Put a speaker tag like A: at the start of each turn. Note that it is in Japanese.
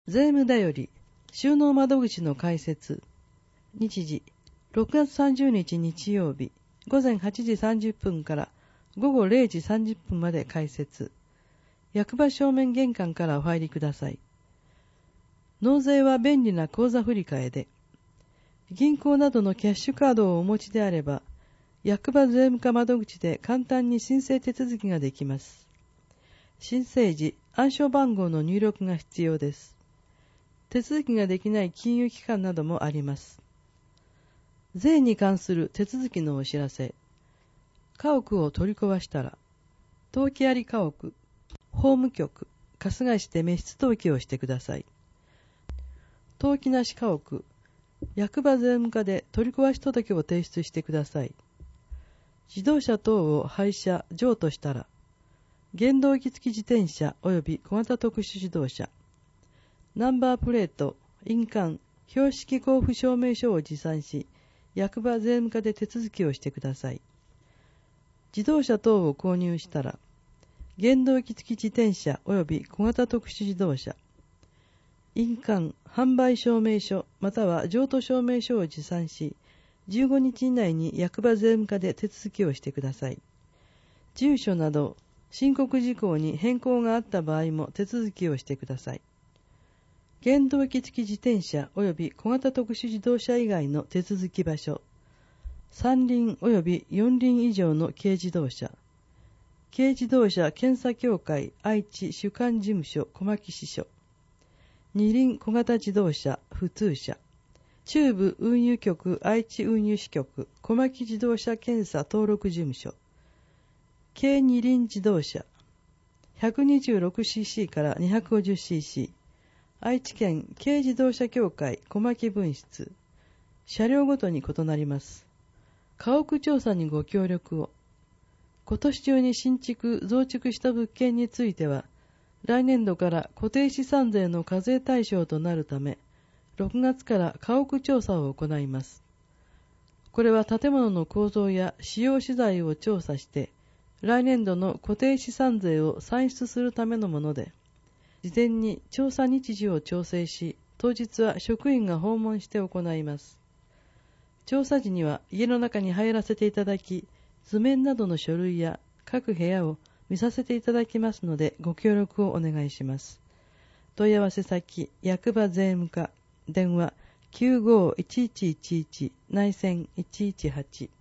A: 税務だより収納窓口の開設。日時6月30日日曜日午前8時30分から午後0時30分まで開設。役場正面玄関からお入りください。納税は便利な口座振替で、銀行などのキャッシュカードをお持ちであれば、役場税務課窓口で簡単に申請手続きができます。申請時、暗証番号の入力が必要です。手続きができない金融機関などもあります。税に関する手続きのお知らせ。家屋を取り壊したら、登記あり家屋、法務局、春日市で滅失登記をしてください。登記なし家屋、役場税務課で取り壊し届を提出してください。自動車等を廃車、譲渡したら、原動機付き自転車及び小型特殊自動車、ナンバープレート、印鑑、標識交付証明書を持参し、役場税務課で手続きをしてください。自動車等を購入したら、原動機付き自転車及び小型特殊自動車、印鑑、販売証明書または譲渡証明書を持参し、15日以内に役場税務課で手続きをしてください。住所など申告事項に変更があった場合も手続きをしてください。原動機付き自転車及び小型特殊自動車以外の手続き場所、3輪及び4輪以上の軽自動車、軽自動車検査協会愛知主管事務所小牧支所、二輪小型自動車普通車、中部運輸局愛知運輸支局小牧自動車検査登録事務所、軽二輪自動車 126cc から 250cc、愛知県軽自動車協会小牧分室、車両ごとに異なります。家屋調査にご協力を。今年中に新築・増築した物件については、来年度から固定資産税の課税対象となるため、6月から家屋調査を行います。これは建物の構造や使用資材を調査して、来年度の固定資産税を算出するためのもので、事前に調査日時を調整し、当日は職員が訪問して行います。調査時には家の中に入らせていただき、図面などの書類や各部屋を見させていただきますのでご協力をお願いします。問い合わせ先、役場税務課、電話 95-1111 内線118